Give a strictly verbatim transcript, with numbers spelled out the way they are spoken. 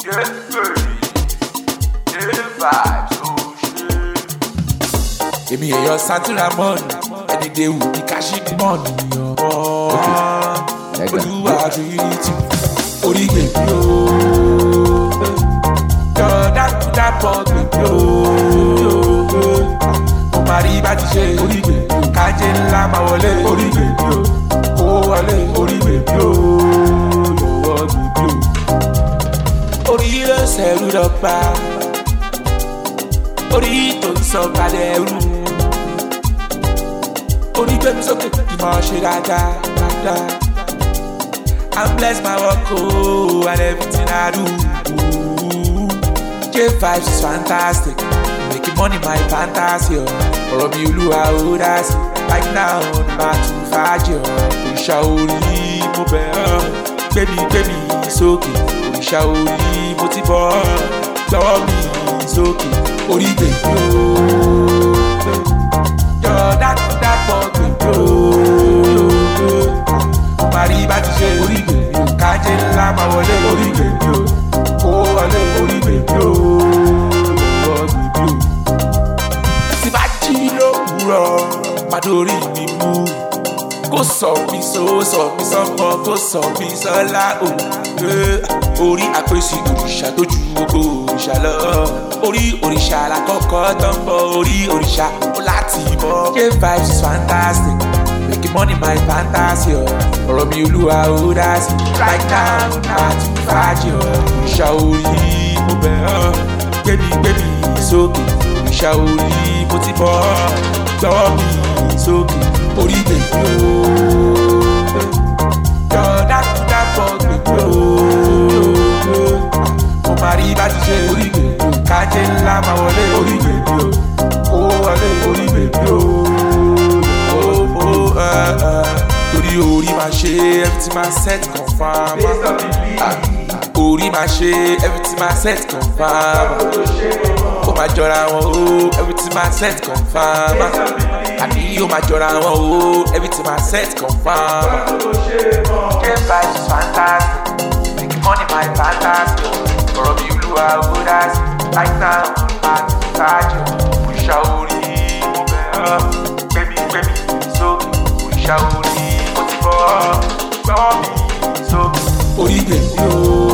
Èmi èèyàn Santura mọ́ọ̀nù ẹni dé wù ní káṣí mọ́ọ̀nù ọmọ olúwa àbíyítì orí gbèbí o jọ̀dá kúdà pọ̀ gbèbí o mo máa rí bá ti ṣe orí gbèbí o kájé ńlá máa wọlé orí gbèbí o kó wọlé orí gbèbí o lọ́wọ́ gbèbí o orí ló ṣẹ̀rù dọ́gba orí tó ń sọ kalẹ̀ ẹrú orí gbẹ̀mí sókè kí n máa ṣe dáadáa dáadáa. I'm blessed my work oh and everything I do. J vibes is fantastic, making money my fantasy. Ọ̀rọ̀ mi olúwa ó dá sí, right now ni màá tún fàájì ọ̀. Òrìṣà orí mo bẹ̀ ọ́, gbẹ̀mí gbẹ̀mí sókè. Òrìṣà orí mo ti bọ̀ ọ́, gbọ́wọ́ mi sókè. Orí gbèbí o, jọ̀dá kúdà pọ̀ gbèbí o. Màrí bá ti ṣe orí gbèbí o, kájé ńlá máa wọlé orí gbèbí o. Kó wọlé orí gbèbí o, lọ́wọ́ gbèbí o. Tí bá jí lówùúrọ̀, má dórí mi mú. Kó sọ mí só, sọ mí sọ́mọ, kó sọ mí sọ́lá o. Orí àpèsè òrìṣà tó ju gbogbo òrìṣà lọ. Orí òrìṣà lákọ̀ọ́kọ́ tó ń bọ̀, orí òrìṣà ó láti bọ̀. J vibes is fantastic, making money my fantasy. Ọ̀rọ̀ mi olúwa ó dá sí, right now máa tún fàájì. Òrìṣà orí mo bẹ̀ ọ́, gbẹ̀mí gbẹ̀mí sókè. Òrìṣà orí mo ti bọ̀ ọ́, gbọ́wọ́ mi sókè. Orí gbèbí o, jọ̀dá kúdà pọ̀ gbèbí o. Mo máa rí bá ti ṣe orí gbèbí o, kájé ńlá máa wọlé orí gbèbí o. Kó wọlé orí gbèbí o. Torí orí máa ṣe everything máa set confirm. Orí máa ṣe everything máa set confirm. Ó máa jọra wọn o everything máa set confirm. Àbí ó máa jọra wọn o everything máa set confirm. J vibes is fantastic, making money my fantasy. Ọ̀rọ̀ mi olúwa ó dá sí, right now àti fàájì. Òrìṣà orí mo bẹ̀ ọ́, gbẹ̀mí gbẹ̀mí sókè. Òrìṣà orí mo ti bọ̀ ọ́, gbọ́wọ́ mi sókè. Orí gbèbí o.